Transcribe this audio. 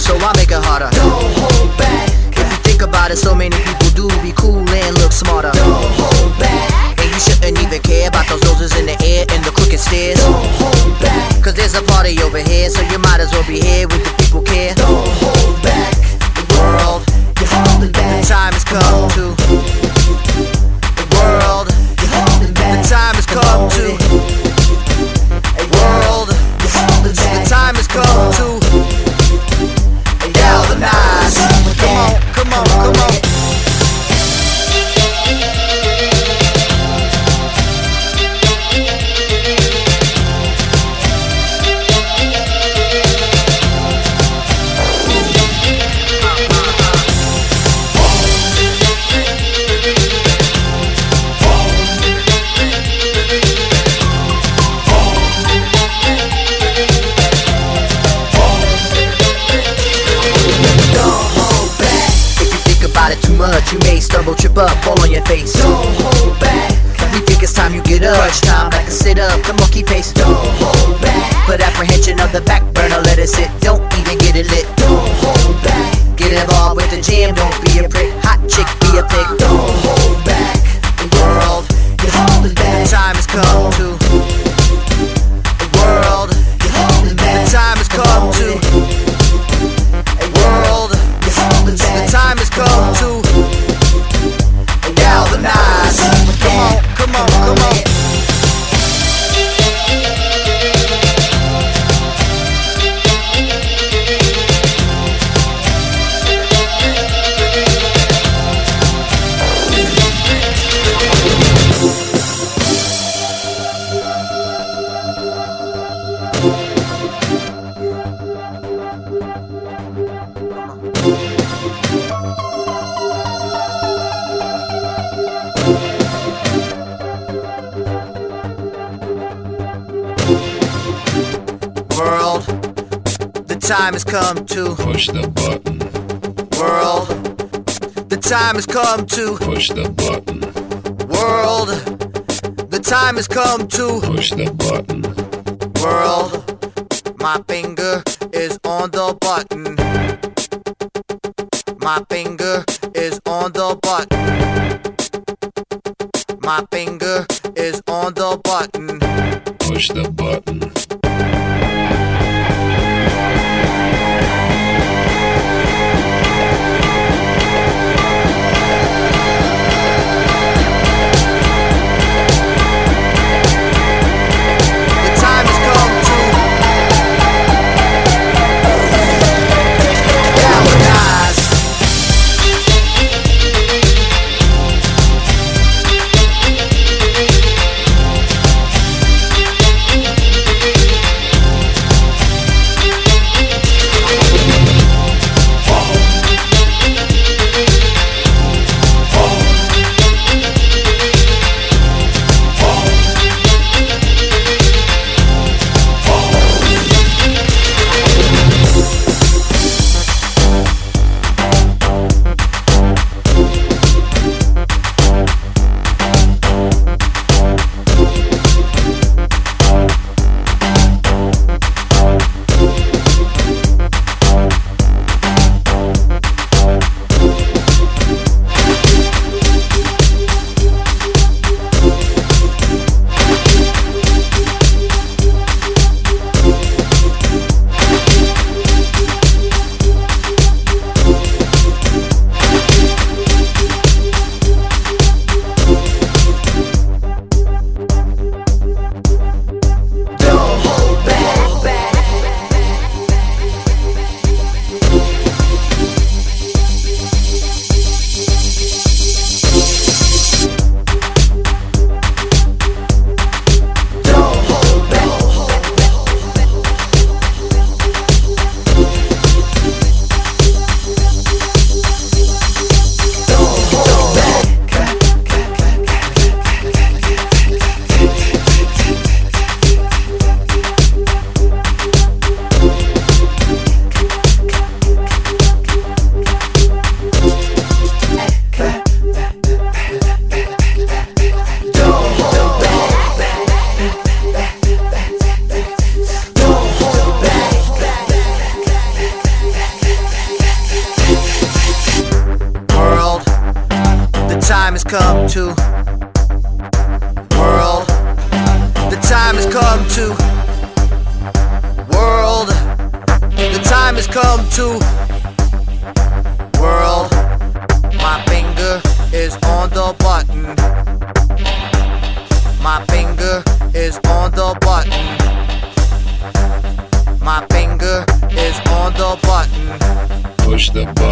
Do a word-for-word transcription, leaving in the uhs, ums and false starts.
so I make it harder. Don't hold back. If you think about it, so many people do be cool and look smarter. Don't hold back. And you shouldn't even care about those noses in the air and the crooked stairs. Don't hold back. Cause there's a party over here, so you might as well be here with the people care. Don't hold back. The world, you're holding back. The time has come to. The world, you're holding back. The time has come to. The world, you're holding back. The time has come to. Galvanize. Come on, come on, come on. Too much, you may stumble, trip up, fall on your face. Don't hold back. We think it's time you get up. Crunch time, like a sit up, come on, keep pace. Don't hold back. Put apprehension on the back burner, let it sit. Don't even get it lit. Don't hold back. Get involved with the jam, don't be a prick. Hot chick, be a pig. Don't hold back. The world, you're holding back. The time has come to. The world, you're holding back. The time has come to. The world, you're holding back. The time has come to. Galvanize. Come on, come on, come on. World, the time has come to push the button. World, the time has come to push the button. World, the time has come to push the button. World, my finger is on the button. My finger is on the button. My finger is on the button. Push the button. has come to. World, my finger is on the button. My finger is on the button. My finger is on the button. Push the button.